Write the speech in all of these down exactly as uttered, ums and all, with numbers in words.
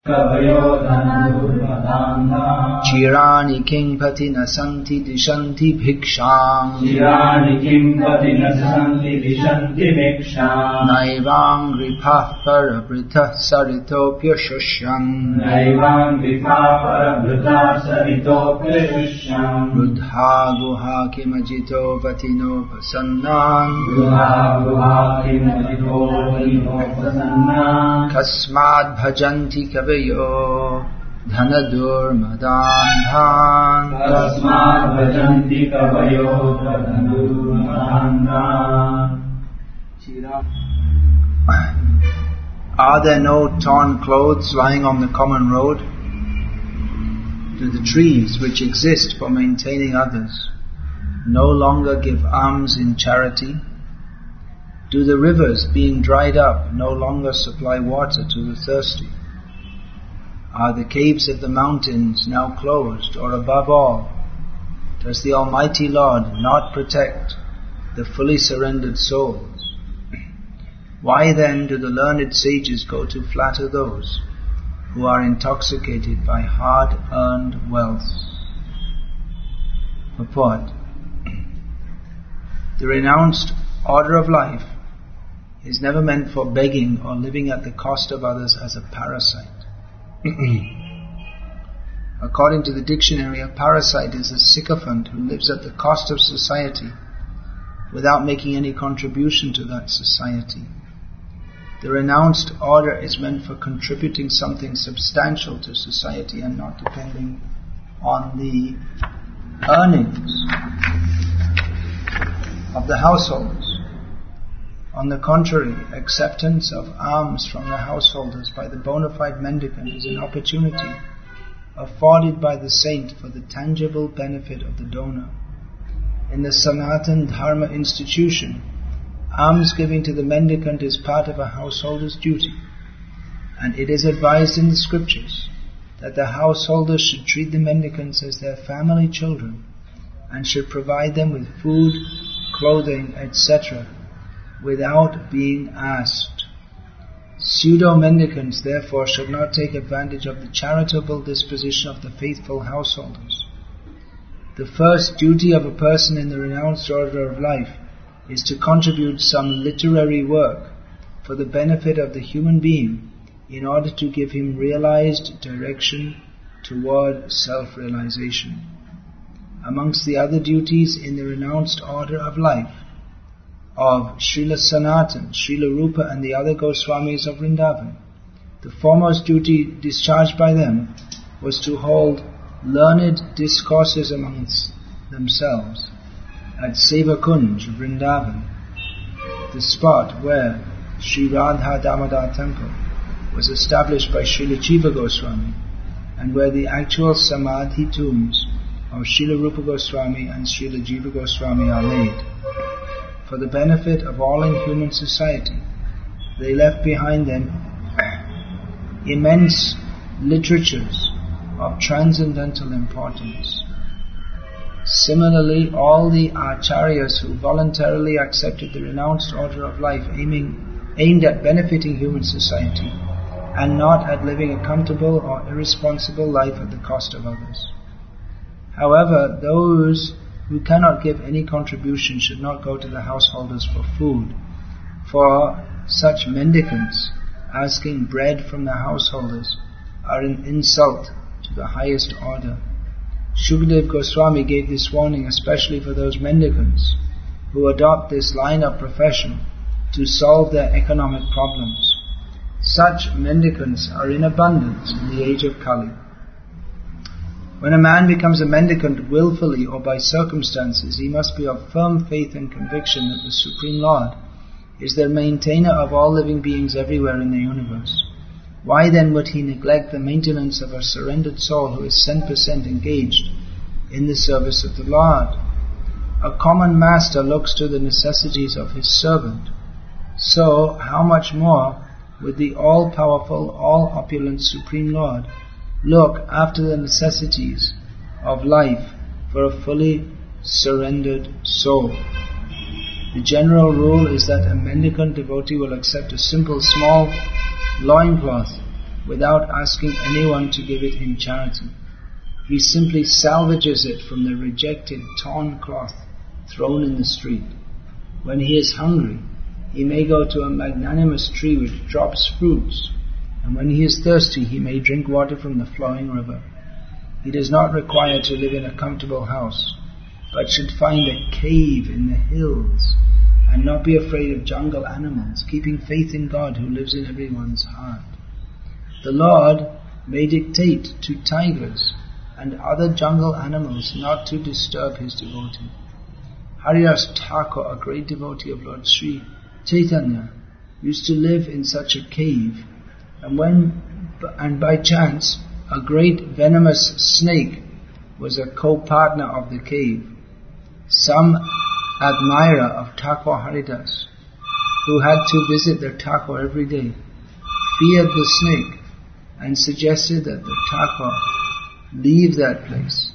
Chirani kingpati nasanti dishanti bhiksham. Chirani kingpati nasanti dishanti bhiksham. Naivang ripah parabhrita saritopya shusham. Naivang ripah parabhrita saritopya shusham. Buddha guha kimajito vatino pasannan. Buddha guha kimajito vatino pasannan. Kasmad bhajanti kaveyo dhanadur madandhan. Kasmad bhajanti kaveyo dhanadur madandhan. Are there no torn clothes lying on the common road? Do the trees which exist for maintaining others no longer give alms in charity? Do the rivers, being dried up, no longer supply water to the thirsty? Are the caves of the mountains now closed? Or above all, does the Almighty Lord not protect the fully surrendered souls? Why then do the learned sages go to flatter those who are intoxicated by hard-earned wealth? Purport. The renounced order of life is never meant for begging or living at the cost of others as a parasite. According to the dictionary, a parasite is a sycophant who lives at the cost of society without making any contribution to that society. The renounced order is meant for contributing something substantial to society and not depending on the earnings of the householders. On the contrary, acceptance of alms from the householders by the bona fide mendicant is an opportunity afforded by the saint for the tangible benefit of the donor. In the Sanatan Dharma institution, alms giving to the mendicant is part of a householder's duty, and it is advised in the scriptures that the householders should treat the mendicants as their family children and should provide them with food, clothing, et cetera without being asked. Pseudo-mendicants therefore should not take advantage of the charitable disposition of the faithful householders. The first duty of a person in the renounced order of life is to contribute some literary work for the benefit of the human being in order to give him realized direction toward self-realization. Amongst the other duties in the renounced order of life of Srila Sanatan, Srila Rupa and the other Goswamis of Vrindavan, the foremost duty discharged by them was to hold learned discourses amongst themselves at Seva Kunj, Vrindavan, the spot where Sri Radha Damodar temple was established by Srila Jiva Goswami and where the actual Samadhi tombs of Srila Rupa Goswami and Srila Jiva Goswami are laid. For the benefit of all in human society, they left behind them immense literatures of transcendental importance. Similarly, all the acharyas who voluntarily accepted the renounced order of life aiming, aimed at benefiting human society and not at living a comfortable or irresponsible life at the cost of others. However, those who cannot give any contribution should not go to the householders for food, for such mendicants asking bread from the householders are an insult to the highest order. Shukadev Goswami gave this warning especially for those mendicants who adopt this line of profession to solve their economic problems. Such mendicants are in abundance in the age of Kali. When a man becomes a mendicant willfully or by circumstances, he must be of firm faith and conviction that the Supreme Lord is the maintainer of all living beings everywhere in the universe. Why then would he neglect the maintenance of a surrendered soul who is one hundred percent engaged in the service of the Lord? A common master looks to the necessities of his servant. So, how much more would the all-powerful, all-opulent Supreme Lord look after the necessities of life for a fully surrendered soul? The general rule is that a mendicant devotee will accept a simple small loincloth without asking anyone to give it in charity. He simply salvages it from the rejected torn cloth thrown in the street. When he is hungry, he may go to a magnanimous tree which drops fruits, and when he is thirsty, he may drink water from the flowing river. He does not require to live in a comfortable house, but should find a cave in the hills, and not be afraid of jungle animals, keeping faith in God who lives in everyone's heart. The Lord may dictate to tigers and other jungle animals not to disturb his devotee. Haridas Thakur, a great devotee of Lord Sri Chaitanya, used to live in such a cave, and when and by chance a great venomous snake was a co-partner of the cave. Some admirer of Thakur Haridas, who had to visit their Thakur every day, feared the snake and suggested that the Thakur leave that place.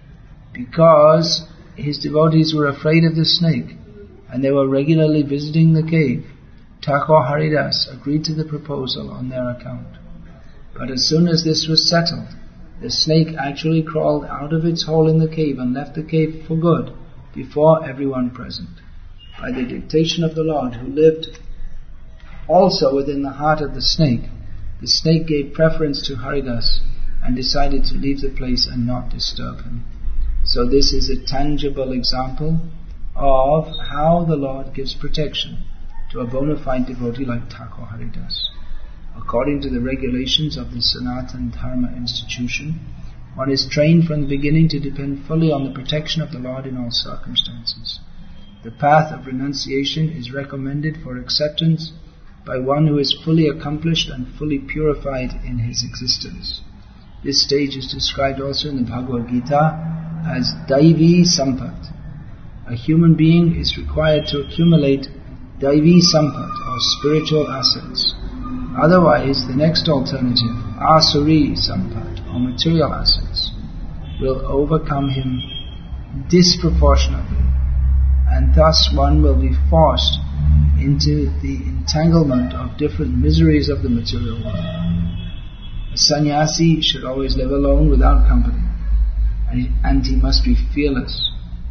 Because his devotees were afraid of the snake and they were regularly visiting the cave, Thakur Haridas agreed to the proposal on their account. But as soon as this was settled, the snake actually crawled out of its hole in the cave and left the cave for good before everyone present. By the dictation of the Lord, who lived also within the heart of the snake, the snake gave preference to Haridas and decided to leave the place and not disturb him. So this is a tangible example of how the Lord gives protection to a bona fide devotee like Thakur Haridas. According to the regulations of the Sanatana Dharma institution, one is trained from the beginning to depend fully on the protection of the Lord in all circumstances. The path of renunciation is recommended for acceptance by one who is fully accomplished and fully purified in his existence. This stage is described also in the Bhagavad Gita as Daivi Sampat. A human being is required to accumulate Daivi Sampat, or spiritual assets. Otherwise, the next alternative, Asuri Sampat, or material assets, will overcome him disproportionately, and thus one will be forced into the entanglement of different miseries of the material world. A sannyasi should always live alone without company, and he must be fearless.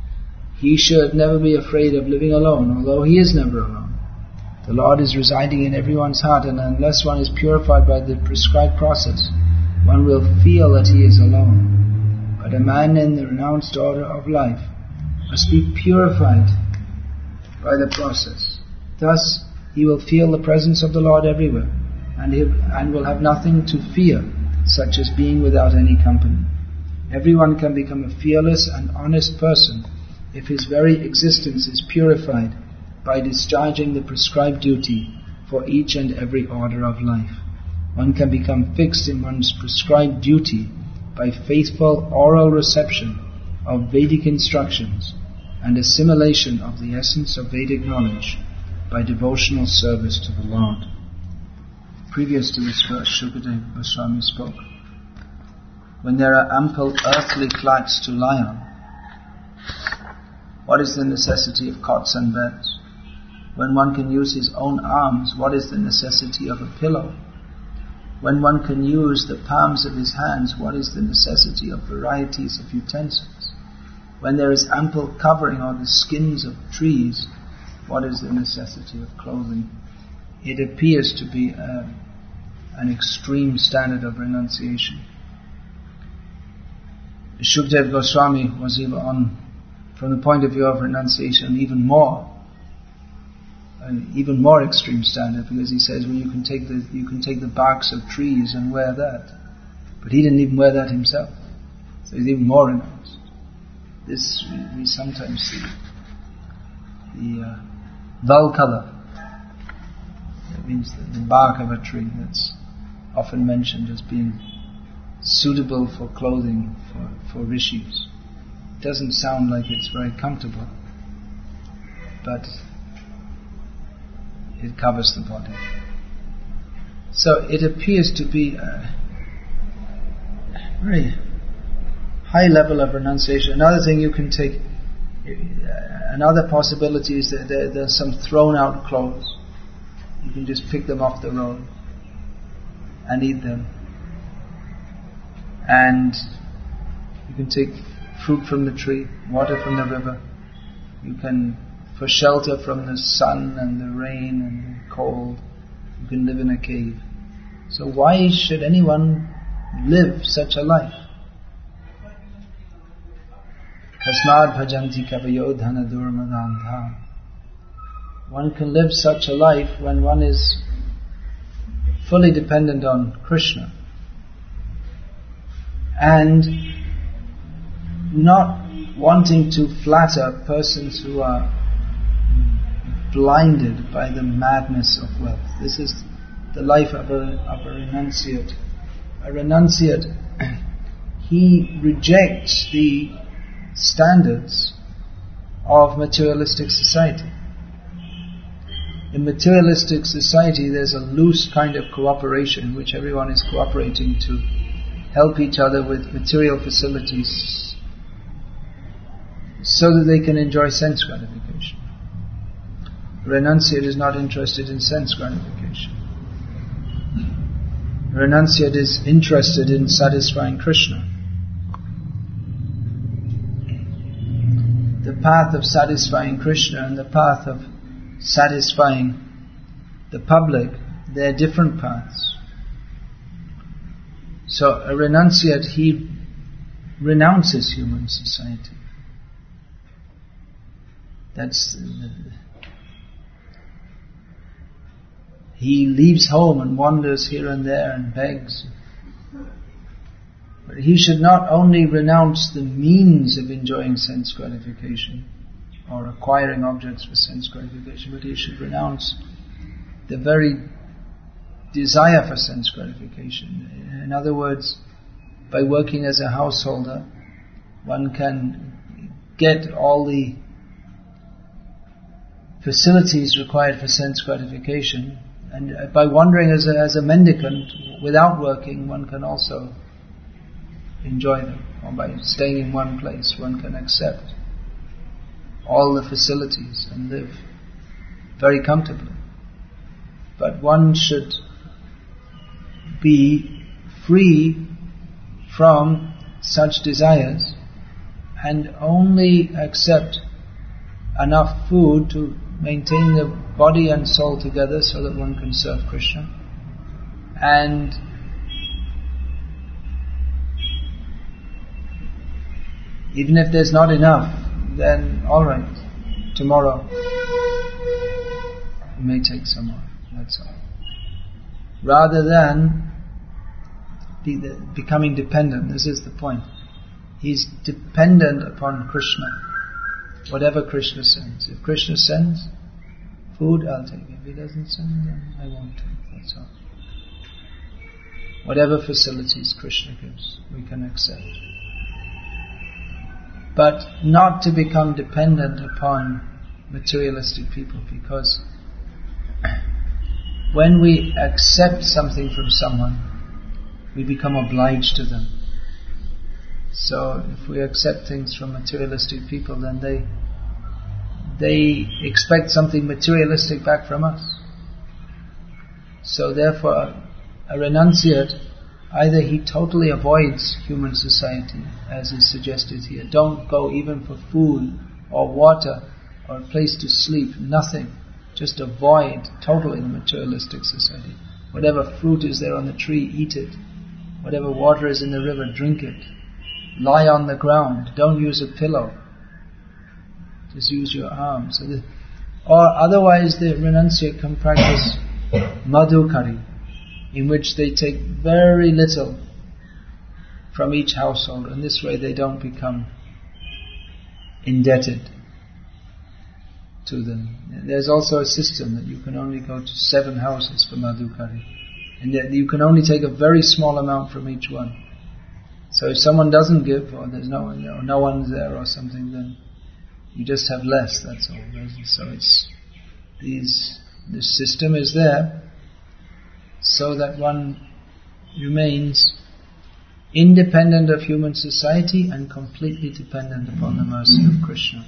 He should never be afraid of living alone, although he is never alone. The Lord is residing in everyone's heart, and unless one is purified by the prescribed process, one will feel that he is alone. But a man in the renounced order of life must be purified by the process. Thus, he will feel the presence of the Lord everywhere, and he and will have nothing to fear, such as being without any company. Everyone can become a fearless and honest person if his very existence is purified by discharging the prescribed duty for each and every order of life. One can become fixed in one's prescribed duty by faithful oral reception of Vedic instructions and assimilation of the essence of Vedic knowledge by devotional service to the Lord. Previous to this verse, Shukadeva Goswami spoke, when there are ample earthly flats to lie on, what is the necessity of cots and beds? When one can use his own arms, what is the necessity of a pillow? When one can use the palms of his hands, what is the necessity of varieties of utensils? When there is ample covering on the skins of trees, what is the necessity of clothing? It appears to be a, an extreme standard of renunciation. Shukadeva Goswami was even on, from the point of view of renunciation, even more, an even more extreme standard, because he says, well, you can take the you can take the barks of trees and wear that, but he didn't even wear that himself, so he's even more renounced. This we sometimes see the uh, Valkala. That means the, the bark of a tree that's often mentioned as being suitable for clothing for, for rishis. It doesn't sound like it's very comfortable, but it covers the body. So it appears to be a very high level of renunciation. Another thing you can take, another possibility is that there, there's some thrown out clothes. You can just pick them off the road and eat them. And you can take fruit from the tree, water from the river. You can, for shelter from the sun and the rain and the cold, you can live in a cave. So why should anyone live such a life? Tasmad bhajanti kavayo dhana durmadantha. One can live such a life when one is fully dependent on Krishna and not wanting to flatter persons who are blinded by the madness of wealth. This is the life of a, of a renunciate. A renunciate, he rejects the standards of materialistic society. In materialistic society, there's a loose kind of cooperation in which everyone is cooperating to help each other with material facilities so that they can enjoy sense gratification. Renunciate is not interested in sense gratification. Renunciate is interested in satisfying Krishna. The path of satisfying Krishna and the path of satisfying the public, they're different paths. So a renunciate, he renounces human society. That's he leaves home and wanders here and there and begs. But he should not only renounce the means of enjoying sense gratification or acquiring objects for sense gratification, but he should renounce the very desire for sense gratification. In other words, by working as a householder, one can get all the facilities required for sense gratification, and by wandering as a, as a mendicant without working, one can also enjoy them. Or by staying in one place, one can accept all the facilities and live very comfortably. But one should be free from such desires and only accept enough food to maintain the body and soul together so that one can serve Krishna. And even if there's not enough, then all right, tomorrow you may take some more, that's all. Rather than be the, becoming dependent, this is the point. He's dependent upon Krishna. Whatever Krishna sends. If Krishna sends food, I'll take it. If he doesn't send, then I won't take it. That's all. Whatever facilities Krishna gives, we can accept. But not to become dependent upon materialistic people, because when we accept something from someone, we become obliged to them. So if we accept things from materialistic people, then they they expect something materialistic back from us. So therefore, a renunciate, either he totally avoids human society, as is suggested here. Don't go even for food or water or a place to sleep, nothing. Just avoid totally the materialistic society. Whatever fruit is there on the tree, eat it. Whatever water is in the river, drink it. Lie on the ground. Don't use a pillow. Just use your arms. So the, or otherwise the renunciate can practice madhukari, in which they take very little from each household, and this way they don't become indebted to them. There's also a system that you can only go to seven houses for madhukari, and that you can only take a very small amount from each one. So if someone doesn't give, or there's no one, or no one's there or something, then you just have less, that's all. So it's these this system is there so that one remains independent of human society and completely dependent upon the mercy of Krishna.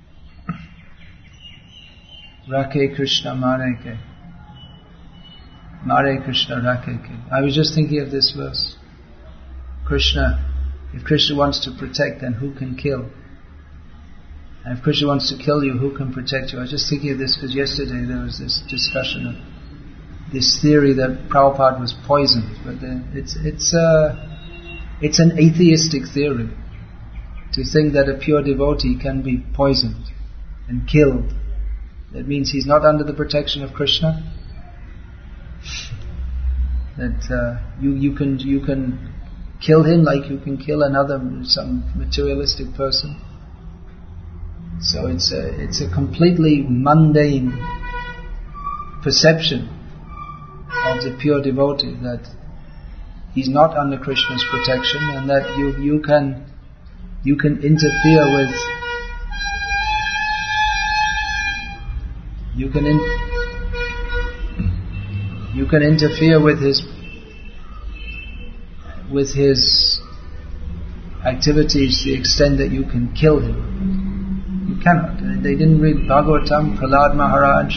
Rakhe Krishna Mareke. Mare Krishna rakhe ke. I was just thinking of this verse. Krishna, if Krishna wants to protect, then who can kill? And if Krishna wants to kill you, who can protect you? I was just thinking of this because yesterday there was this discussion of this theory that Prabhupada was poisoned, but the, it's it's uh, it's an atheistic theory to think that a pure devotee can be poisoned and killed. That means he's not under the protection of Krishna. That uh, you you can you can kill him like you can kill another some materialistic person. So it's a it's a completely mundane perception of the pure devotee that he's not under Krishna's protection, and that you you can you can interfere with you can in, you can interfere with his with his activities to the extent that you can kill him. You cannot. They didn't read Bhagavatam, Prahlad Maharaj.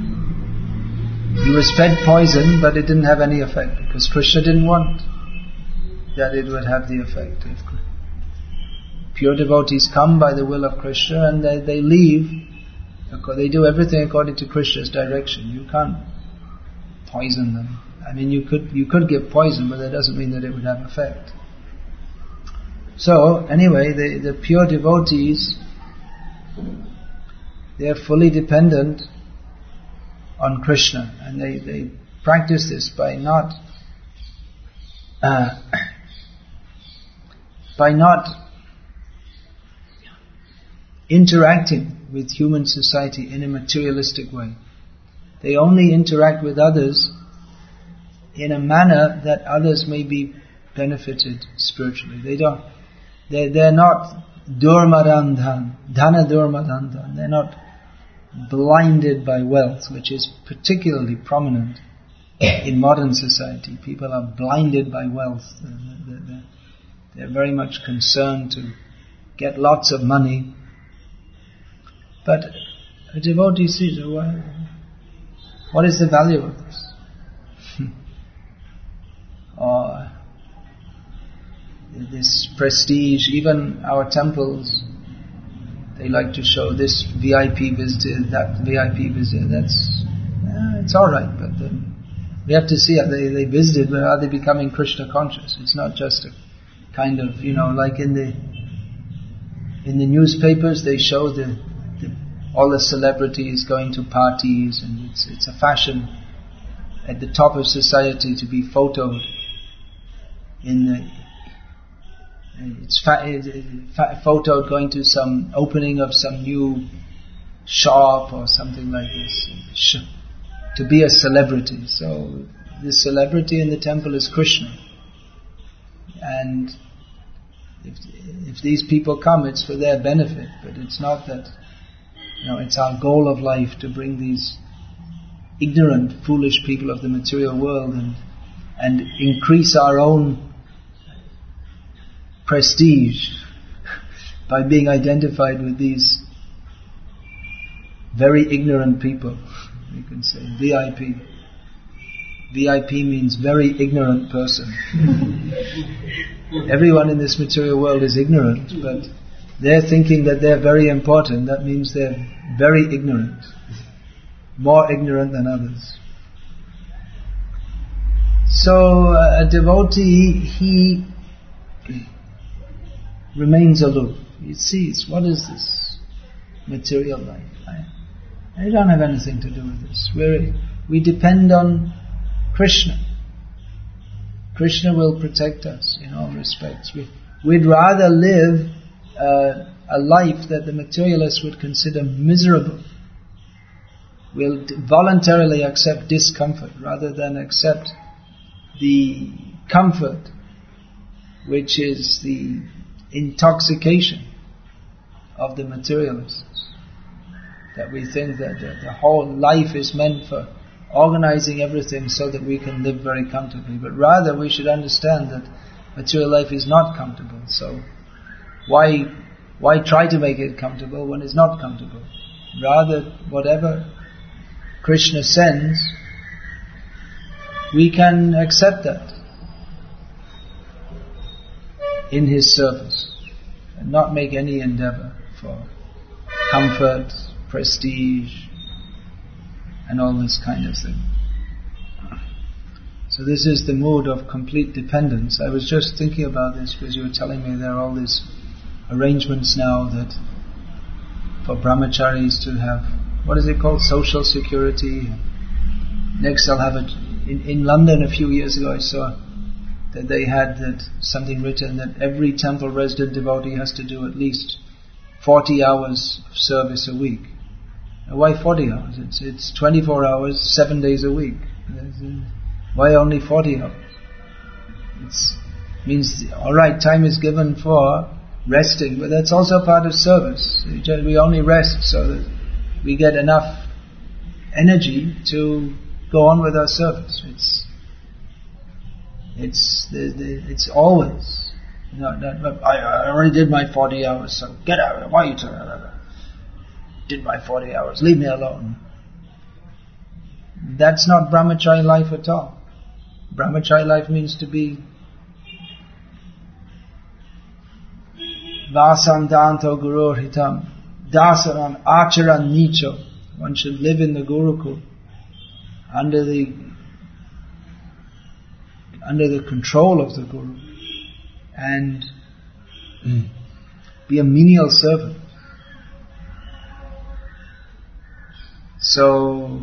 He was fed poison, but it didn't have any effect because Krishna didn't want that it would have the effect. Pure devotees come by the will of Krishna and they, they leave. They do everything according to Krishna's direction. You can't poison them. I mean, you could you could give poison, but that doesn't mean that it would have effect. So, anyway, the, the pure devotees, they are fully dependent on Krishna, and they, they practice this by not uh, by not interacting with human society in a materialistic way. They only interact with others in a manner that others may be benefited spiritually. They don't. They they're not durmadandhan, dhana durmadandhan. They're not blinded by wealth, which is particularly prominent in modern society. People are blinded by wealth. They're, they're, they're very much concerned to get lots of money. But a devotee sees, what, what is the value of this? Or this prestige, even our temples, they like to show this V I P visitor, that V I P visitor. That's uh, it's all right, but um, we have to see how they they visited. But are they becoming Krishna conscious? It's not just a kind of, you know, like in the in the newspapers they show the, the all the celebrities going to parties, and it's it's a fashion at the top of society to be photoed in the. It's fa- fa- photoed going to some opening of some new shop or something like this, to be a celebrity. So the celebrity in the temple is Krishna, and if if these people come, it's for their benefit. But it's not that, you know, it's our goal of life to bring these ignorant, foolish people of the material world and and increase our own prestige by being identified with these very ignorant people. You can say V I P. V I P means very ignorant person. Everyone in this material world is ignorant, but they're thinking that they're very important. That means they're very ignorant, more ignorant than others. So uh, a devotee, he remains aloof. He sees, what is this material life? I, I don't have anything to do with this. We're, we depend on Krishna. Krishna will protect us in all respects. We, we'd rather live uh, a life that the materialist would consider miserable. We'll d- voluntarily accept discomfort rather than accept the comfort, which is the intoxication of the materialists. That we think that the, the whole life is meant for organizing everything so that we can live very comfortably. But rather we should understand that material life is not comfortable. So why why try to make it comfortable when it's not comfortable? Rather, whatever Krishna sends, we can accept that in His service and not make any endeavor for comfort, prestige, and all this kind of thing. So this is the mood of complete dependence. I was just thinking about this because you were telling me there are all these arrangements now that for brahmacharis to have, what is it called, social security. Next they'll have it, in, in London a few years ago I saw that they had that something written that every temple resident devotee has to do at least forty hours of service a week. Now, why forty hours? It's, it's twenty-four hours, seven days a week. Why only forty hours? It means, alright, time is given for resting, but that's also part of service. We only rest so that we get enough energy to go on with our service. It's it's the, the, it's always. Not, not, I, I already did my forty hours, so get out. Why are you talking about that? Did my forty hours. Leave me alone. That's not brahmachari life at all. Brahmachari life means to be Vasam danto guru hitam dasaram acharan nicho. One should live in the Gurukul under the under the control of the Guru and mm. be a menial servant. So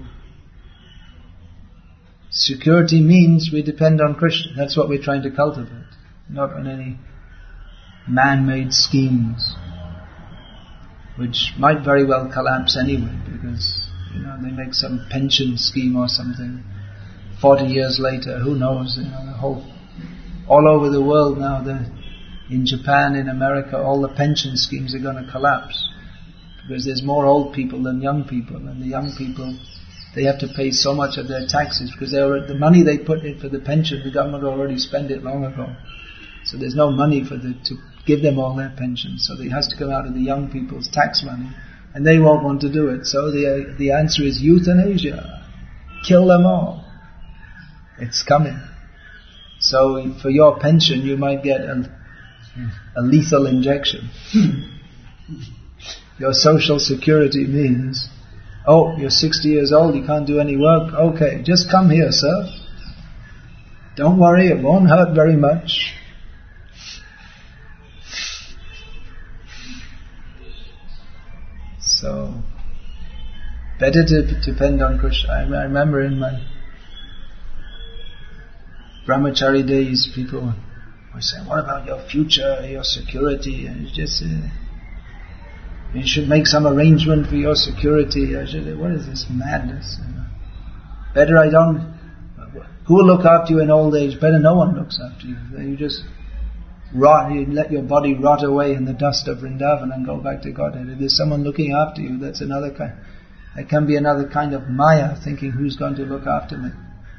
security means we depend on Krishna. That's what we're trying to cultivate, not on any man-made schemes, which might very well collapse anyway, because you know they make some pension scheme or something. Forty years later, who knows? You know, the whole, all over the world now, the, in Japan, in America, all the pension schemes are going to collapse because there's more old people than young people, and the young people, they have to pay so much of their taxes because they already, the money they put in for the pension, the government already spent it long ago. So there's no money for the to give them all their pensions. So it has to come out of the young people's tax money, and they won't want to do it. So the the answer is euthanasia. Kill them all. It's coming. So for your pension, you might get a, a lethal injection. Your social security means, oh, you're sixty years old, you can't do any work. Okay, just come here, sir. Don't worry, it won't hurt very much. So, better to depend on Krishna. I, I remember in my brahmachari days, people were saying, what about your future, your security? And it's just, uh, you should make some arrangement for your security. I should, what is this madness? You know? Better I don't, who will look after you in old age? Better no one looks after you. You just rot, you let your body rot away in the dust of Vrindavan and go back to Godhead. If there's someone looking after you, that's another kind, that can be another kind of maya, thinking who's going to look after me.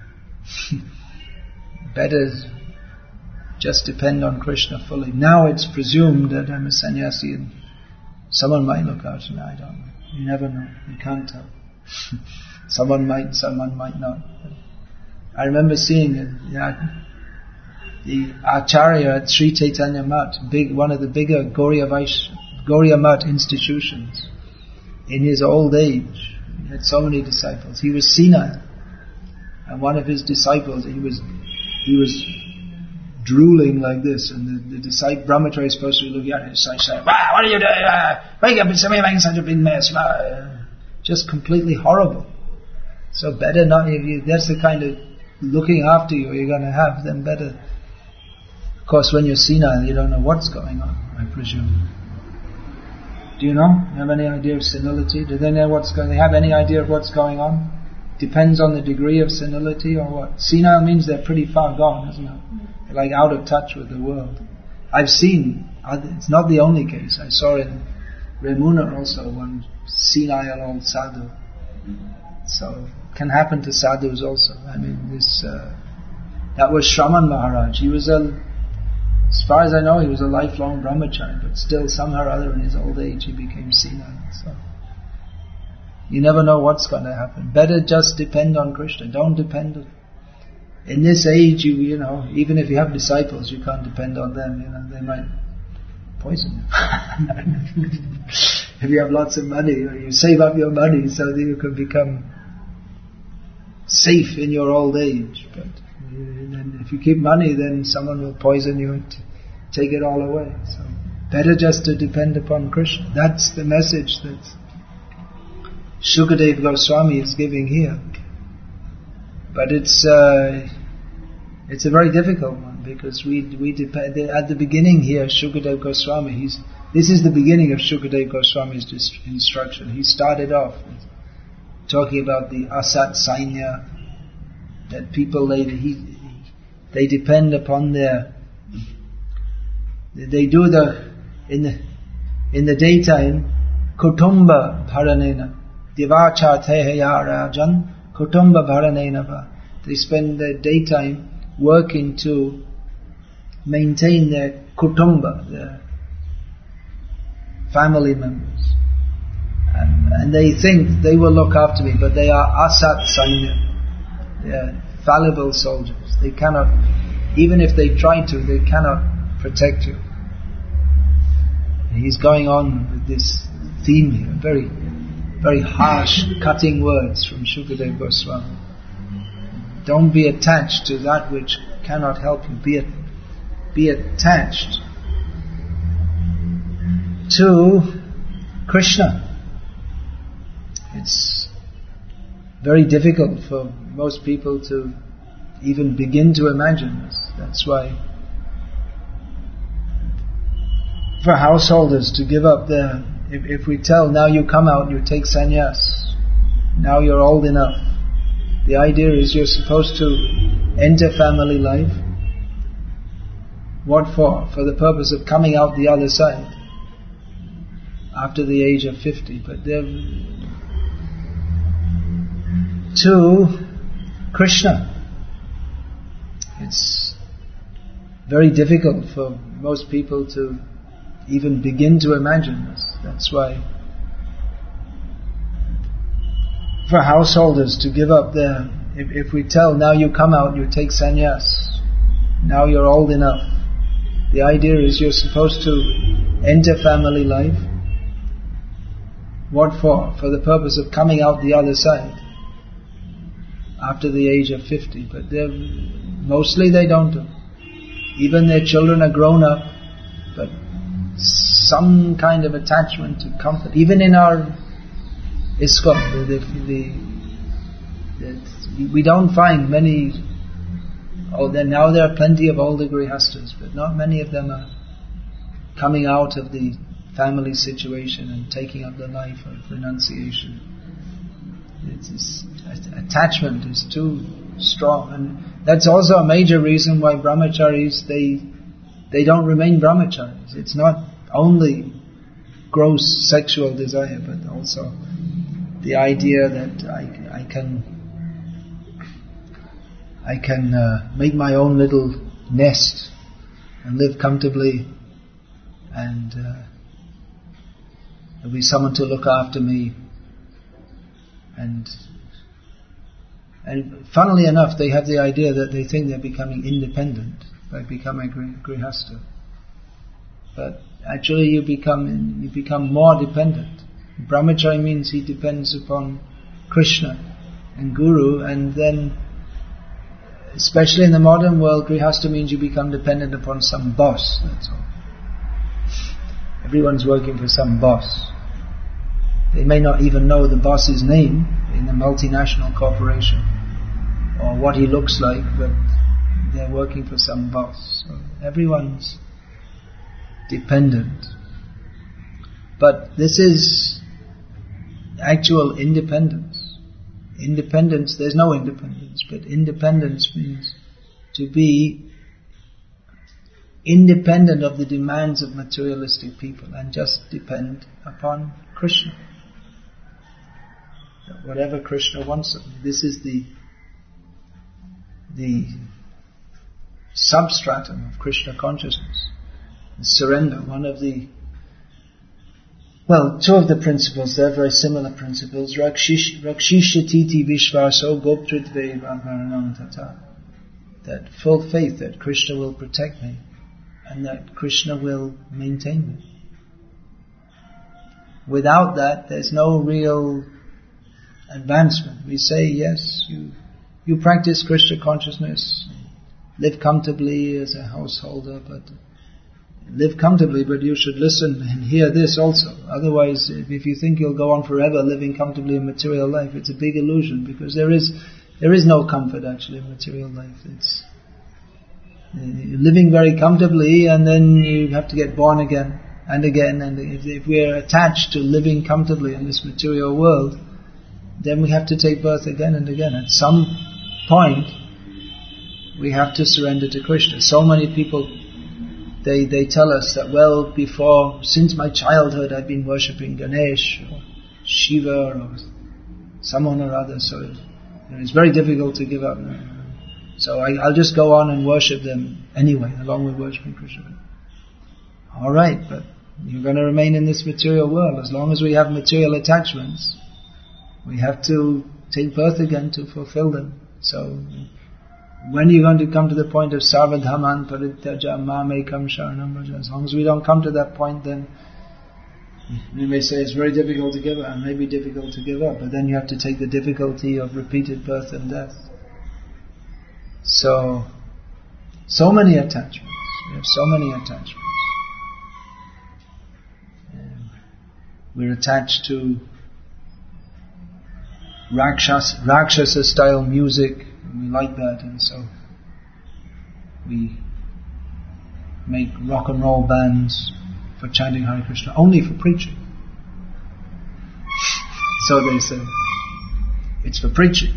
Better just depend on Krishna fully. Now it's presumed that I'm a sannyasi and someone might look after me. I don't know. You never know. You can't tell. Someone might, someone might not. I remember seeing it, you know, the Acharya at Sri Chaitanya Math, big, one of the bigger Gauriya, Vaish, Gauriya Math institutions, in his old age. He had so many disciples. He was senile. And one of his disciples, he was he was drooling like this, and the, the disciple, brahmachari, is supposed to be looking at him and saying, what are you doing? Uh, wake up, you're making such a big mess. Uh, just completely horrible. So better not, if you, that's the kind of looking after you you're going to have, then better. Of course, when you're senile, you don't know what's going on, I presume. Do you know? You have any idea of senility? Do they know what's going on? They have any idea of what's going on? Depends on the degree of senility or what? Senile means they're pretty far gone, isn't it? They're like out of touch with the world. I've seen, it's not the only case. I saw in Remuna also one senile old sadhu. So it can happen to sadhus also. I mean, this uh, that was Shraman Maharaj. He was a, as far as I know, he was a lifelong brahmachari, but still somehow or other in his old age he became senile. So you never know what's going to happen. Better just depend on Krishna. Don't depend on, in this age, you you know, even if you have disciples, you can't depend on them. You know, they might poison you. If you have lots of money, you know, you save up your money so that you can become safe in your old age. But then if you keep money, then someone will poison you and t- take it all away. So better just to depend upon Krishna. That's the message that Shukadeva Goswami is giving here. But it's uh, it's a very difficult one, because we we depend at the beginning here. Shukadeva Goswami, he's this is the beginning of Shukadeva Goswami's instruction. He started off with talking about the asat sainya, that people they he, they depend upon their they do the in the in the daytime kutumba bharanena divacha theya rajan kutumba bharanena va. They spend their daytime working to maintain their kutumba, their family members, and, and they think they will look after me, but they are asat sainya. They are fallible soldiers. They cannot, even if they try to, they cannot protect you. And he's going on with this theme here, very, very harsh, cutting words from Shukadeva Goswami. Don't be attached to that which cannot help you. Be, be attached to Krishna. It's very difficult for most people to even begin to imagine this. That's why for householders to give up their, if, if we tell, now you come out, you take sannyas, now you're old enough. The idea is you're supposed to enter family life. What for? For the purpose of coming out the other side after the age of fifty. But they're to Krishna. It's very difficult for most people to even begin to imagine this. That's why for householders to give up their, if, if we tell, now you come out, you take sannyas, now you're old enough. The idea is you're supposed to enter family life. What for? For the purpose of coming out the other side after the age of fifty. But they're, mostly they don't do. Even their children are grown up, but some kind of attachment to comfort. Even in our ISKCON, the, the, the, we don't find many. Oh, there, now there are plenty of older grihastas, but not many of them are coming out of the family situation and taking up the life of renunciation. It's, it's, attachment is too strong, and that's also a major reason why brahmacharis they they don't remain brahmacharis. It's not only gross sexual desire, but also the idea that I, I can I can uh, make my own little nest and live comfortably, and uh, there'll be someone to look after me. And and funnily enough, they have the idea that they think they're becoming independent by becoming a grihasta. But actually, you become you become more dependent. Brahmachari means he depends upon Krishna and Guru, and then, especially in the modern world, grihasta means you become dependent upon some boss. That's all. Everyone's working for some boss. They may not even know the boss's name in a multinational corporation or what he looks like, but they're working for some boss. So everyone's dependent. But this is actual independence. Independence, there's no independence, but independence means to be independent of the demands of materialistic people and just depend upon Krishna. Whatever Krishna wants of me. This is the the substratum of Krishna consciousness. Surrender, one of the Well, two of the principles, they're very similar principles. Rakshishititi vishvaso goptritve varanam tata. that full faith that Krishna will protect me and that Krishna will maintain me. Without that, there's no real advancement. We say, yes, you you practice Krishna consciousness, live comfortably as a householder, but live comfortably, but you should listen and hear this also. Otherwise, if you think you'll go on forever living comfortably in material life, it's a big illusion, because there is there is no comfort actually in material life. It's you're living very comfortably, and then you have to get born again and again. And if, if we're attached to living comfortably in this material world, then we have to take birth again and again. At some point, we have to surrender to Krishna. So many people, they they tell us that, well, before, since my childhood, I've been worshipping Ganesh or Shiva or someone or other, so it's very difficult to give up. So I, I'll just go on and worship them anyway, along with worshipping Krishna. All right, but you're going to remain in this material world. As long as we have material attachments, we have to take birth again to fulfill them. So when are you going to come to the point of sarvadhaman parityaja mamekam sharanam vraja? As long as we don't come to that point, then we may say it's very difficult to give up. It may be difficult to give up, but then you have to take the difficulty of repeated birth and death. So, so many attachments. We have so many attachments. Um, we're attached to Rakshasa, Rakshasa style music. We like that, and so we make rock and roll bands for chanting Hare Krishna, only for preaching. So they say, it's for preaching.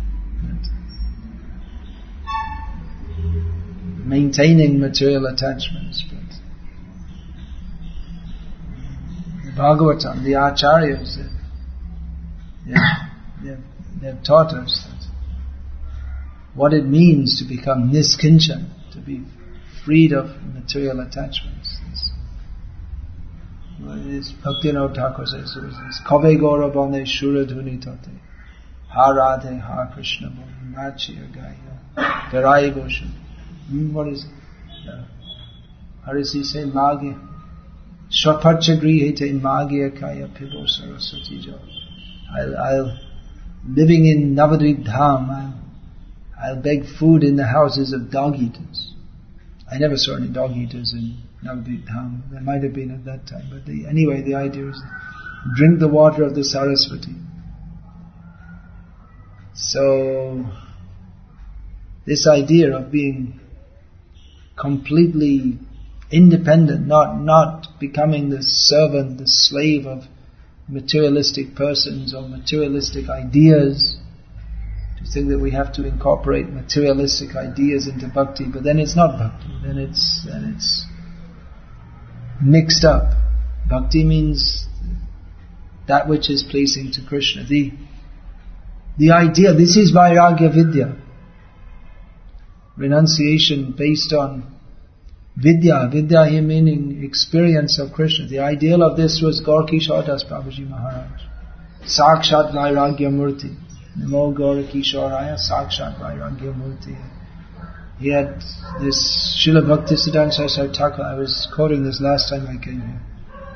Maintaining material attachments. But the Bhagavatam, the Acharyas, they, they, they've taught us that what it means to become niskinchan, to be freed of material attachments. It's Bhaktivinoda Thakur says, it's Kave Gaura Bane Shura Dhuni Tate Ha Radhe Ha Krishna Bane Nachiya Gaya Garai Goshan. What is it? Uh, how does he say? Magya Shvapacha Grihete Magya Kaya Pibo Saraswati Jo. I'll, I'll living in Navadvip Dham, I'll, I'll beg food in the houses of dog eaters. I never saw any dog eaters in Navadvip Dham. There might have been at that time, but the, anyway, the idea is drink the water of the Saraswati. So this idea of being completely independent, not not becoming the servant, the slave of materialistic persons or materialistic ideas, to think that we have to incorporate materialistic ideas into bhakti, but then it's not bhakti, then it's then it's mixed up. Bhakti means that which is pleasing to Krishna. The the idea, this is Vairagya Vidya. Renunciation based on Vidya. Vidya here meaning experience of Krishna. The ideal of this was Gaur Kishore Das Babaji Maharaj. Sakshat Vairagya Murti. Namo Gaur Kishoraya Sakshat Vairagya Murti. He had this Srila Bhaktisiddhanta Saraswati Thakur. I was quoting this last time I came here.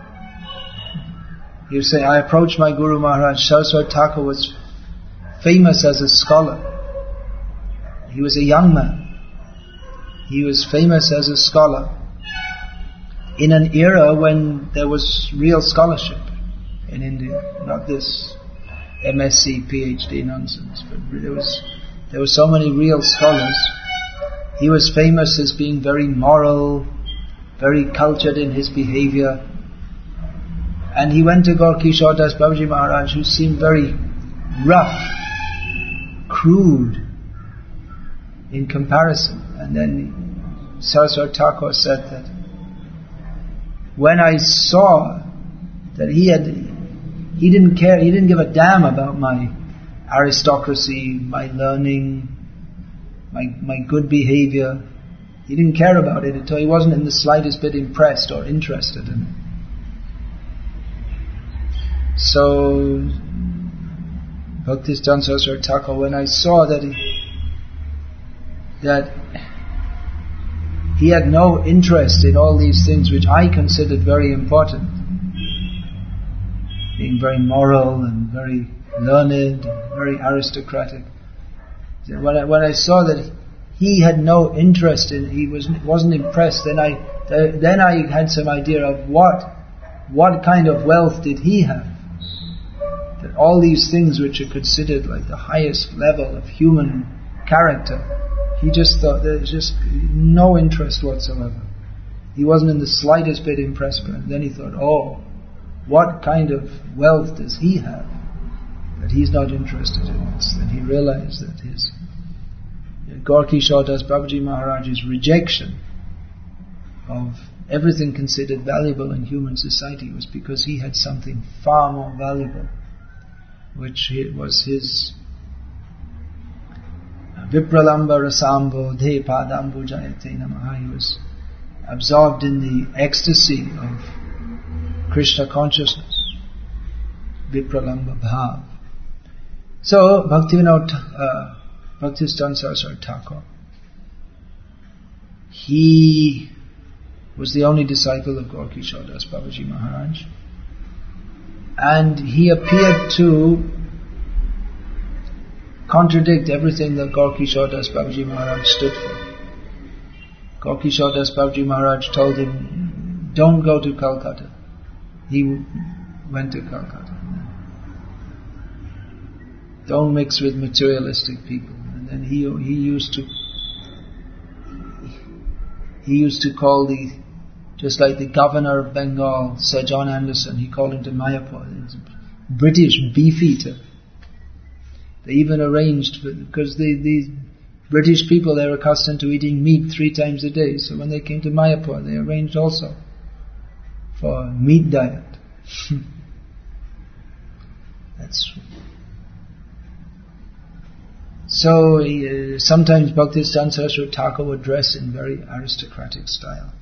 He would say, I approached my Guru Maharaj. Saraswati Thakur was famous as a scholar. He was a young man. He was famous as a scholar in an era when there was real scholarship in India, not this M S c, PhD nonsense, but there was there were so many real scholars. He was famous as being very moral, very cultured in his behavior, and he went to Gaur Kishore Das Babaji Maharaj, who seemed very rough, crude in comparison. And then Saraswati Thakur said that when I saw that he had, he didn't care, he didn't give a damn about my aristocracy, my learning, my my good behavior. He didn't care about it at all. He wasn't in the slightest bit impressed or interested in it. So Bhaktisiddhanta Saraswati Thakur, when I saw that he that he had no interest in all these things which I considered very important, being very moral and very learned and very aristocratic. When I, when I saw that he had no interest in, he was, wasn't impressed, then I then I had some idea of what what kind of wealth did he have? That all these things which are considered like the highest level of human character, he just thought there's just no interest whatsoever. He wasn't in the slightest bit impressed by it. Then he thought, oh, what kind of wealth does he have that he's not interested in this? Then he realized that his Gaur-Kishore Das Babaji Maharaj's rejection of everything considered valuable in human society was because he had something far more valuable, which was his Vipralamba Rasambo De Padambu Jayate Namaha. He was absorbed in the ecstasy of Krishna consciousness, Vipralamba Bhav. So, Bhaktivinoda uh, Bhaktisiddhanta Saraswati Thakur, he was the only disciple of Gaur-Kishore Das Babaji Maharaj, and he appeared to contradict everything that Gaur-Kishore Das Babaji Maharaj stood for. Gaur-Kishore Das Babaji Maharaj told him, don't go to Calcutta. He went to Calcutta. Don't mix with materialistic people. And then he he used to he used to call the, just like the governor of Bengal, Sir John Anderson, he called him to Mayapur. He's a British beefeater. They even arranged, for, because the, these British people, they're accustomed to eating meat three times a day. So when they came to Mayapur, they arranged also for a meat diet. That's true. So uh, sometimes Bhaktisiddhanta Saraswati Thakur would dress in very aristocratic style.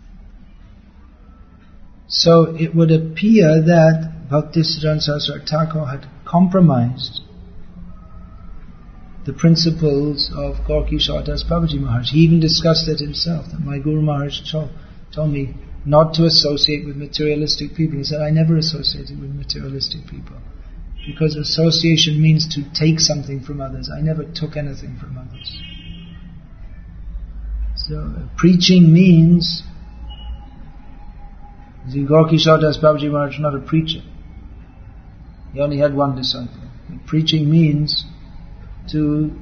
So it would appear that Bhaktisiddhanta Saraswati Thakur had compromised the principles of Gaur-Kishore Das Babaji Maharaj. He even discussed it himself, that my Guru Maharaj told, told me not to associate with materialistic people. He said, I never associated with materialistic people, because association means to take something from others. I never took anything from others. So uh, preaching means, Gaur-Kishore Das Babaji Maharaj was not a preacher. He only had one disciple. Preaching means to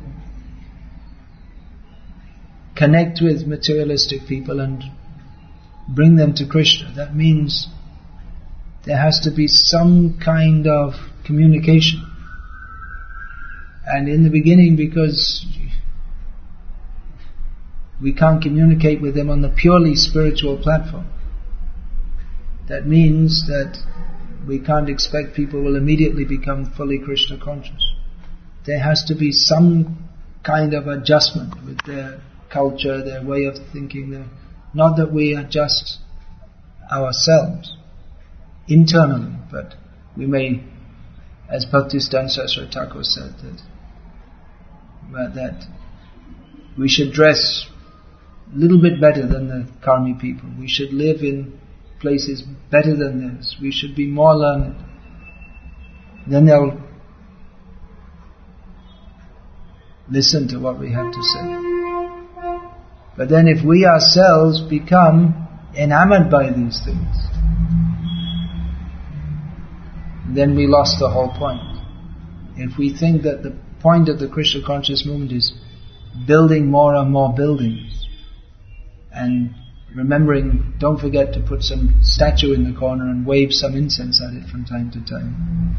connect with materialistic people and bring them to Krishna. That means there has to be some kind of communication. And in the beginning, because we can't communicate with them on the purely spiritual platform, that means that we can't expect people will immediately become fully Krishna conscious. There has to be some kind of adjustment with their culture, their way of thinking. Their, not that we adjust ourselves internally, but we may, as Bhaktisiddhanta Saraswati Thakur said, that, that we should dress a little bit better than the Karmi people. We should live in places better than theirs. We should be more learned. Then they'll listen to what we have to say. But then if we ourselves become enamored by these things, then we lost the whole point. If we think that the point of the Krishna conscious movement is building more and more buildings, and remembering, don't forget to put some statue in the corner and wave some incense at it from time to time.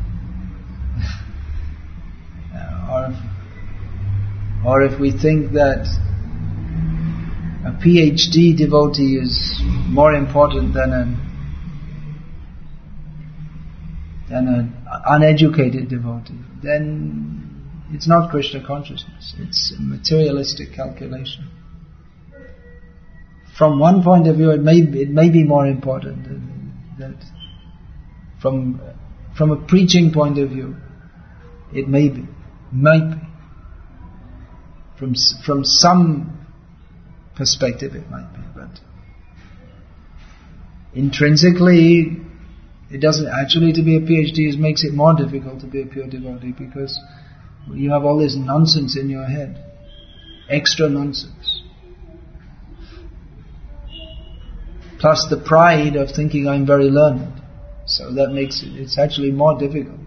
or, if, or if we think that a PhD devotee is more important than an than an uneducated devotee, then it's not Krishna consciousness, it's a materialistic calculation. From one point of view, it may be, it may be more important that from from a preaching point of view, it may be, might be. From from some perspective it might be, but intrinsically it doesn't. Actually, to be a PhD is makes it more difficult to be a pure devotee, because you have all this nonsense in your head, extra nonsense, plus the pride of thinking I'm very learned. So that makes it, it's actually more difficult.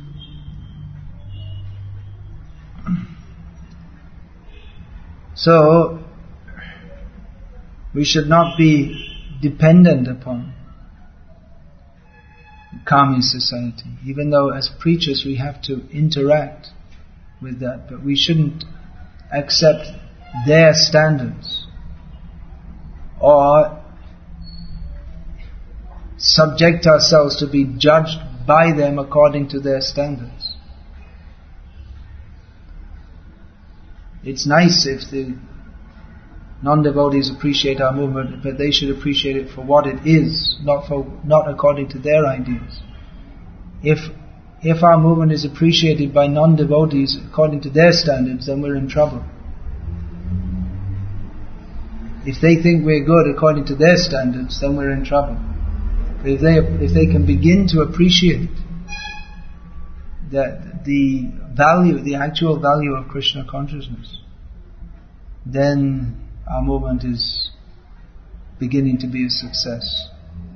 So, we should not be dependent upon Kami society, even though as preachers we have to interact with that, but we shouldn't accept their standards or subject ourselves to be judged by them according to their standards. It's nice if the non-devotees appreciate our movement, but they should appreciate it for what it is, not for not according to their ideas. If if our movement is appreciated by non-devotees according to their standards, then we're in trouble. If they think we're good according to their standards, then we're in trouble. But if they if they can begin to appreciate that the value, the actual value of Krishna consciousness, then our movement is beginning to be a success.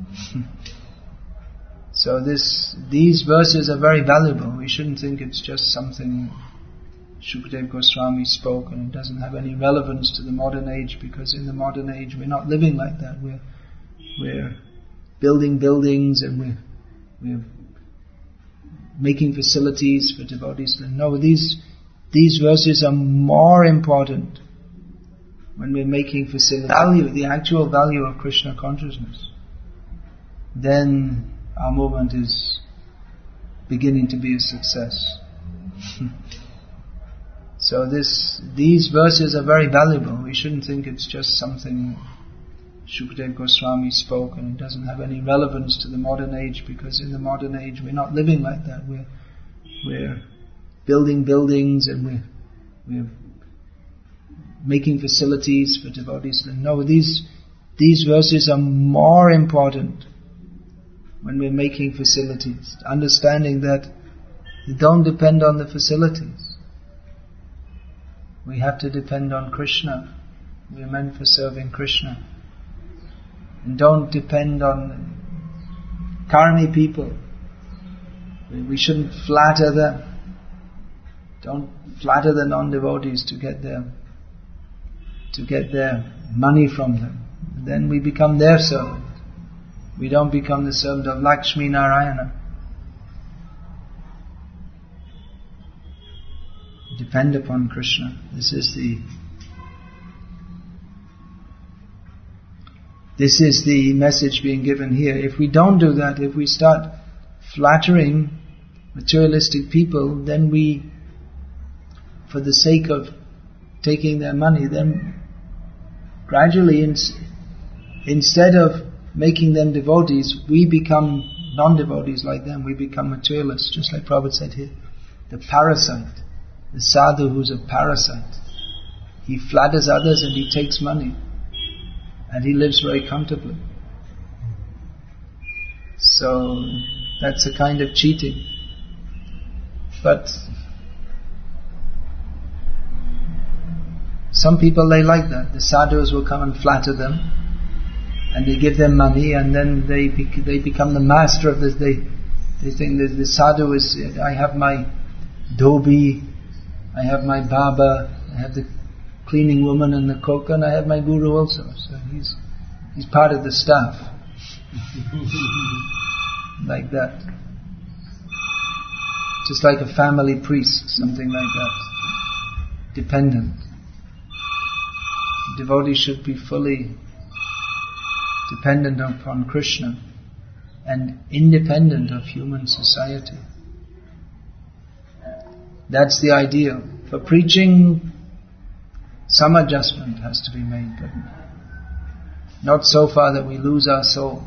So this, these verses are very valuable. We shouldn't think it's just something Shukadeva Goswami spoke and it doesn't have any relevance to the modern age, because in the modern age we're not living like that. We're we're building buildings and we're we're making facilities for devotees. No, these these verses are more important when we're making facilities. Value, the actual value of Krishna consciousness, then our movement is beginning to be a success. So this, these verses are very valuable. We shouldn't think it's just something Shukadeva Goswami spoke and it doesn't have any relevance to the modern age, because in the modern age we're not living like that. We're we're building buildings and we're we're making facilities for devotees. No, these these verses are more important when we're making facilities, understanding that they don't depend on the facilities. We have to depend on Krishna. We are meant for serving Krishna. And don't depend on karmi people. We shouldn't flatter them. Don't flatter the non-devotees to get their to get their money from them. Then we become their servant. We don't become the servant of Lakshmi Narayana. Depend upon Krishna. This is the This is the message being given here. If we don't do that, if we start flattering materialistic people, then we, for the sake of taking their money, then gradually, in, instead of making them devotees, we become non-devotees like them. We become materialists, just like Prabhupada said here. The parasite, the sadhu who's a parasite. He flatters others and he takes money. And he lives very comfortably. So that's a kind of cheating. But some people, they like that. The sadhus will come and flatter them, and they give them money, and then they bec- they become the master of this. They they think that the sadhu is, I have my dhobi, I have my baba, I have the cleaning woman and the cook, and I have my guru also. So he's he's part of the staff. Like that. Just like a family priest, something like that. Dependent. The devotee should be fully dependent upon Krishna and independent of human society. That's the ideal. For preaching, some adjustment has to be made, but not so far that we lose our soul.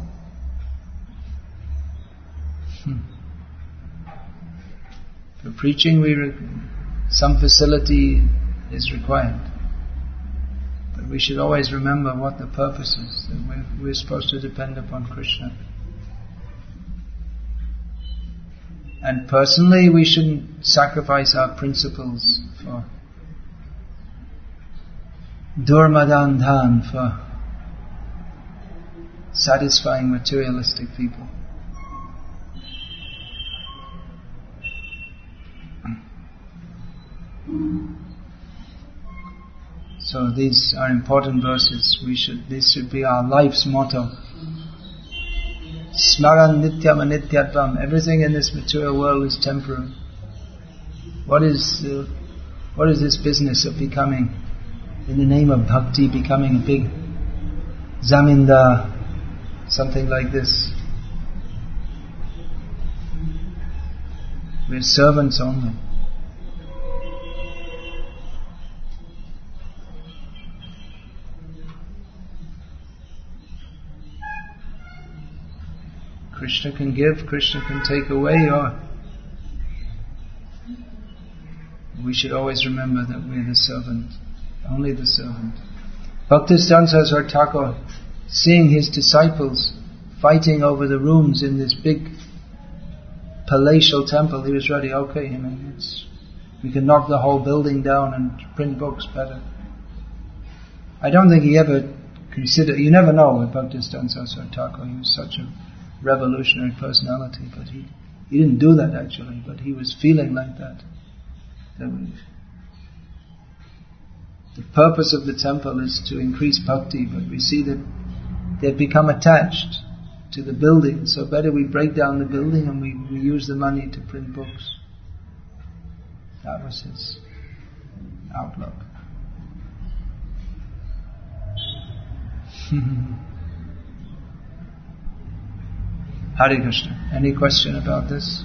Hmm. For preaching, we re- some facility is required. But we should always remember what the purpose is, that we're, we're supposed to depend upon Krishna. And personally, we shouldn't sacrifice our principles for Durmadandhan, for satisfying materialistic people. So these are important verses. We should. This should be our life's motto. Smaran nityam anityatvam. Everything in this material world is temporary. What is uh, what is this business of becoming, in the name of bhakti, becoming a big zamindar, something like this? We're servants only. Krishna can give, Krishna can take away, or we should always remember that we're the servant, only the servant. Bhaktisiddhanta Saraswati Thakur, seeing his disciples fighting over the rooms in this big palatial temple, he was ready, okay, I mean, it's, we can knock the whole building down and print books better. I don't think he ever considered, you never know with Bhaktisiddhanta Saraswati Thakur, he was such a revolutionary personality, but he, he didn't do that actually, but he was feeling like that. that we, the purpose of the temple is to increase bhakti, but we see that they've become attached to the building, so better we break down the building and we, we use the money to print books. That was his outlook. Hare Krishna. Any question about this?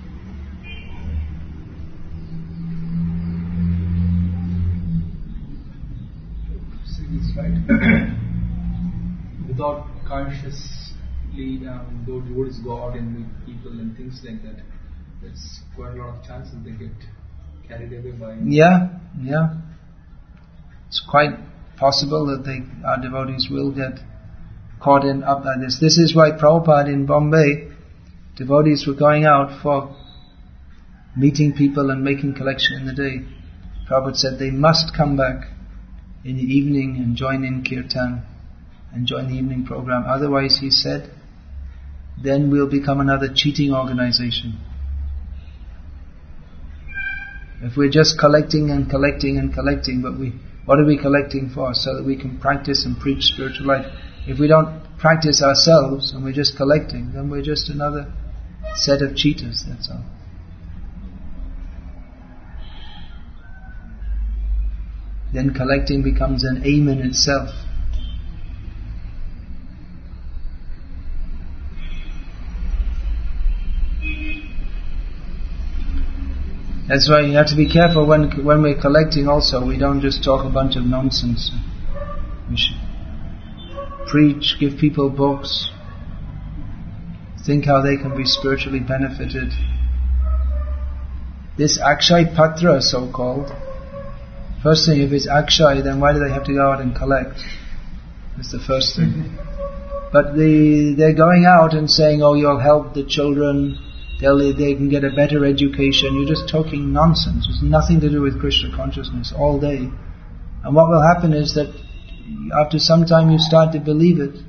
It's right. Without consciously, um, though devotees go out and meet people and things like that, there's quite a lot of chances they get carried away by. Yeah, yeah. It's quite possible that they, our devotees will get caught in up like this. This is why Prabhupada in Bombay, devotees were going out for meeting people and making collection in the day. Prabhupada said they must come back in the evening and join in kirtan and join the evening program. Otherwise, he said, then we'll become another cheating organization. If we're just collecting and collecting and collecting, but we, what are we collecting for? So that we can practice and preach spiritual life. If we don't practice ourselves and we're just collecting, then we're just another set of cheaters, that's all. Then collecting becomes an aim in itself. That's why you have to be careful when when we're collecting also. We don't just talk a bunch of nonsense. We should preach, give people books, think how they can be spiritually benefited. This Akshay Patra, so-called, first thing, if it's Akshay, then why do they have to go out and collect? That's the first thing. But the, they're going out and saying, oh, you'll help the children, they'll, they can get a better education. You're just talking nonsense. It's nothing to do with Krishna consciousness all day. And what will happen is that after some time you start to believe it.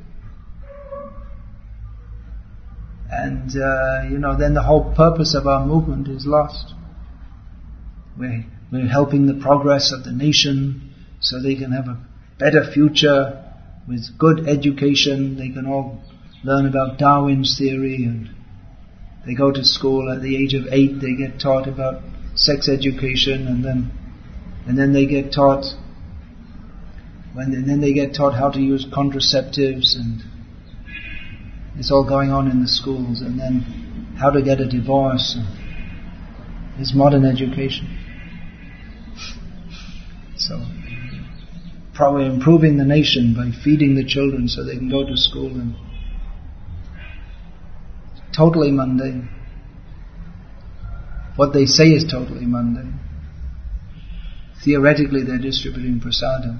And, uh, you know, then the whole purpose of our movement is lost. We're, we're helping the progress of the nation so they can have a better future with good education. They can all learn about Darwin's theory, and they go to school at the age of eight, they get taught about sex education, and then and then they get taught When, and then they get taught how to use contraceptives, and it's all going on in the schools, and then how to get a divorce. It's modern education. So, probably improving the nation by feeding the children so they can go to school, and totally mundane. What they say is totally mundane. theoretically they're distributing prasadam.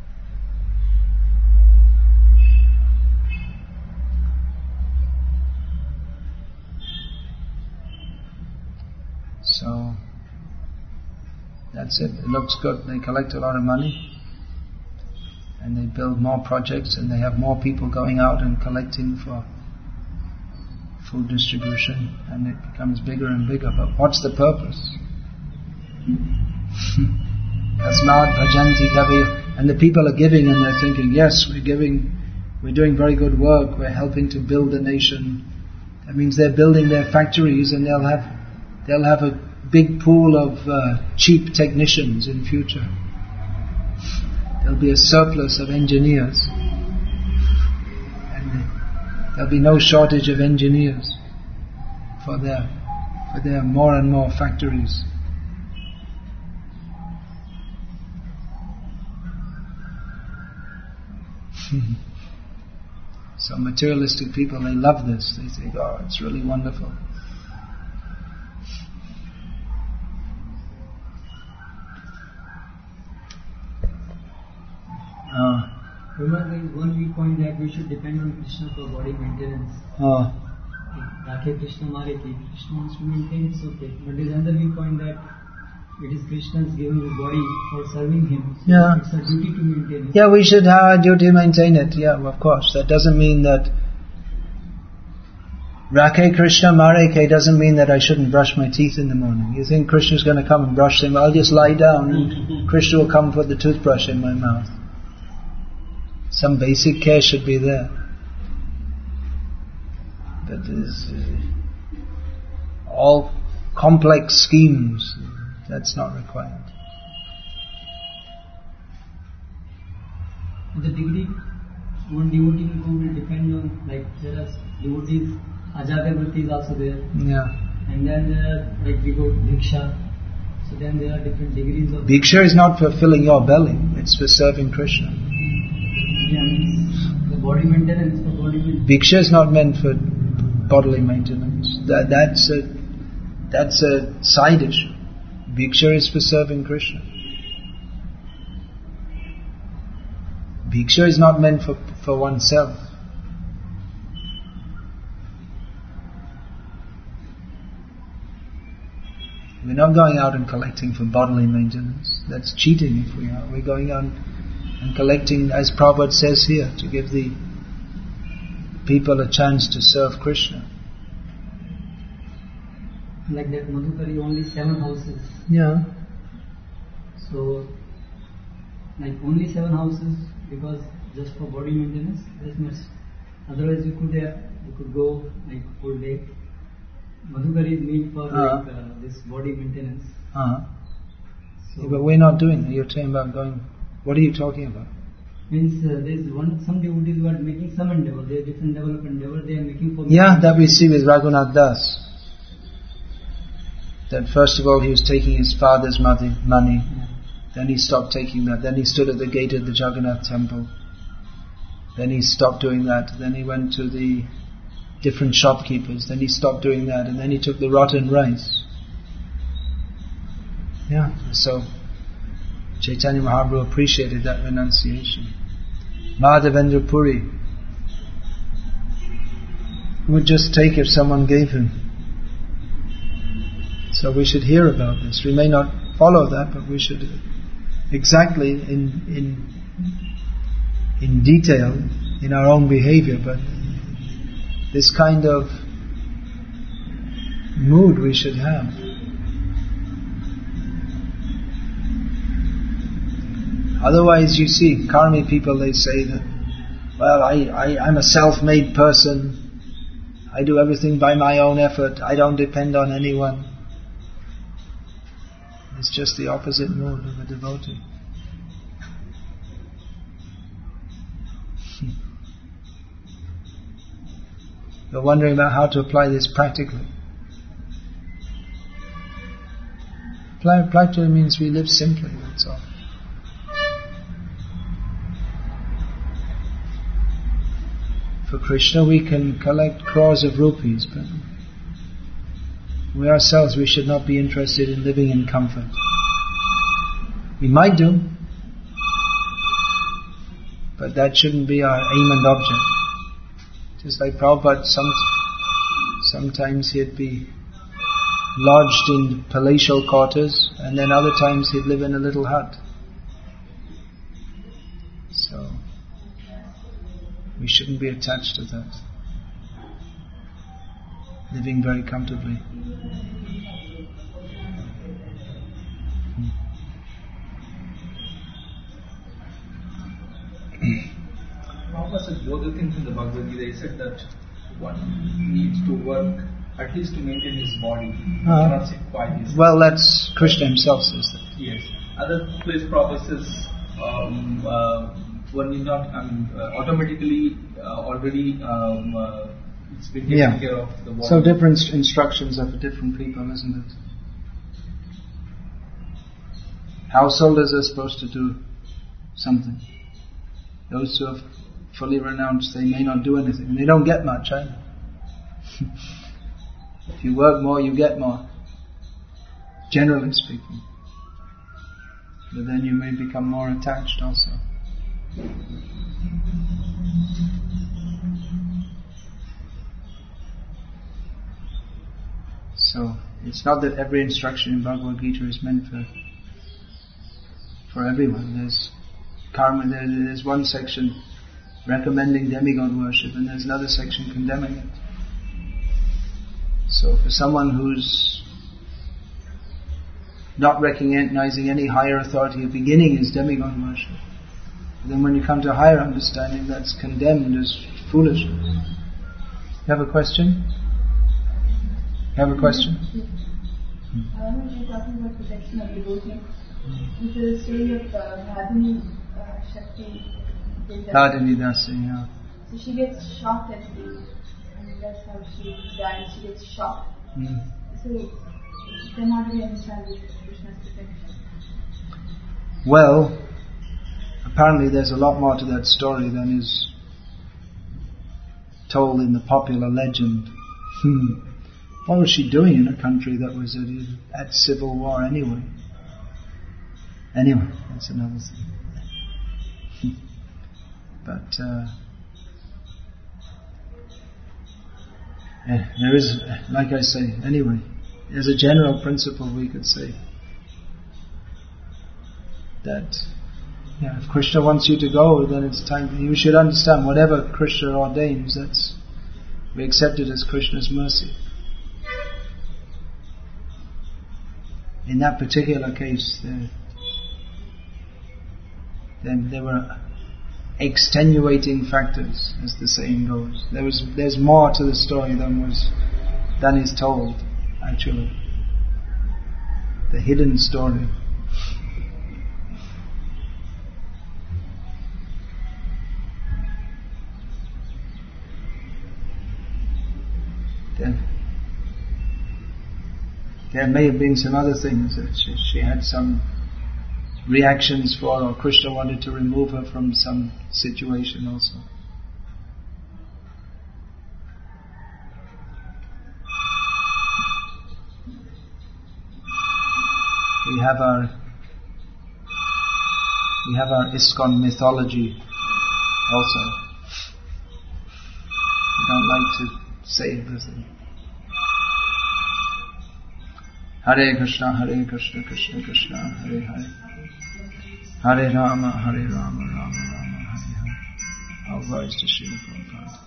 So, that's it. It looks good. They collect a lot of money and they build more projects and they have more people going out and collecting for food distribution, and it becomes bigger and bigger. But what's the purpose? Tasmad bhajanti kavi. And the people are giving and they're thinking, yes, we're giving, we're doing very good work, we're helping to build the nation. That means they're building their factories and they'll have they'll have a big pool of uh, cheap technicians in future. There'll be a surplus of engineers. And there'll be no shortage of engineers for their for their more and more factories. So materialistic people, they love this. They think, oh, it's really wonderful. Uh, Remember, there is one viewpoint that we should depend on Krishna for body maintenance. uh, Rakhe Krishna Mare Ki, Krishna wants to maintain, it's okay. But there is another viewpoint that it is Krishna's giving his body for serving him. So Yeah. it's our duty to maintain it. yeah, we should have our duty to maintain it. Yeah, of course. That doesn't mean that Rakhe Krishna Mare Ke doesn't mean that I shouldn't brush my teeth in the morning. You think Krishna's going to come and brush them? I'll just lie down and Krishna will come put the toothbrush in my mouth. Some basic care should be there. But there's uh, all complex schemes, that's not required. The degree one devotee will depend on, like there are devotees, Ajata Vritti is also there. Yeah. And then there are, like we go Diksha. So then there are different degrees of... Diksha is not for filling your belly, it's for serving Krishna. Yeah, means the body maintenance for body maintenance. Diksha is not meant for bodily maintenance. That, that's a that's a side issue. Diksha is for serving Krishna. Diksha is not meant for, for oneself. We're not going out and collecting for bodily maintenance. That's cheating if we are. We're going out and collecting, as Prabhupada says here, to give the people a chance to serve Krishna. Like that Madhukari, only seven houses. Yeah. So, like only seven houses because just for body maintenance, that's much. Otherwise, you could have, you could go like whole day. Madhukari is made for Uh-huh. like uh, this body maintenance. Uh-huh. So Yeah, but we're not doing that. You're talking about going... What are you talking about? means uh, there is one some devotees who are making some endeavor. They are different level of endeavor. They are making for. Yeah, that we see with Raghunath Das. That first of all he was taking his father's money, money. Yeah. Then he stopped taking that. Then he stood at the gate of the Jagannath temple. Then he stopped doing that. Then he went to the different shopkeepers. Then he stopped doing that. And then he took the rotten rice. Yeah, so Chaitanya Mahaprabhu appreciated that renunciation. Madhavendra Puri would just take if someone gave him. So we should hear about this. We may not follow that, but we should exactly in in in detail in our own behavior. But this kind of mood we should have. Otherwise, you see, karmi people, they say that, well, I, I, I'm a self-made person. I do everything by my own effort. I don't depend on anyone. It's just the opposite mood of a devotee. You're wondering about how to apply this practically. Apply, practically means we live simply, that's all. For Krishna we can collect crores of rupees, but we ourselves, we should not be interested in living in comfort. We might do, but that shouldn't be our aim and object. Just like Prabhupada, some, sometimes he'd be lodged in palatial quarters, and then other times he'd live in a little hut. So, we shouldn't be attached to that. Living very comfortably. Prabhupada said both the things in the Bhagavad Gita. He said that one needs to work at least to maintain his body. Uh, cannot sit quietly. Well, that's Krishna himself says that. Yes. Other place Prabhupada says um, uh, one need not, I mean, uh, automatically uh, already um, uh, it's been taken Yeah. care of the body. So different instructions are for different people, isn't it? Householders are supposed to do something. Those who are fully renounced, they may not do anything. And they don't get much either. If you work more, you get more. Generally speaking. But then you may become more attached also. So, it's not that every instruction in Bhagavad Gita is meant for for everyone. There's karma, there, there's one section recommending demigod worship and there's another section condemning it. So for someone who's not recognizing any higher authority, the beginning is demigod worship. But then when you come to higher understanding, that's condemned as foolishness. You have a question? You have a question? I was just talking about protection of devotee. This is a story of uh, Radhini uh, Shakti. Radhini Dasi, yeah. So she gets shocked at the, and that's how she dies. She gets shocked. Mm. So then how do we understand this Krishna's protection? Well, apparently there's a lot more to that story than is told in the popular legend. Hmm. What was she doing in a country that was at, at civil war anyway? Anyway, that's another thing. But uh, there is, like I say, anyway, as a general principle we could say that yeah, if Krishna wants you to go, then it's time. You should understand whatever Krishna ordains, that's we accept it as Krishna's mercy. In that particular case, there, there, there were extenuating factors, as the saying goes. There was, there's more to the story than was than is told, actually. The hidden story. There, there may have been some other things that she, she had some reactions for, or Krishna wanted to remove her from some situation also. We have our we have our ISKCON mythology also. We don't like to say everything. Hare Krishna, Hare Krishna, Krishna Krishna, Hare Hare. Hare Rama, Hare Rama, Rama Rama, Hare Hare. All rise to Srila Prabhupada.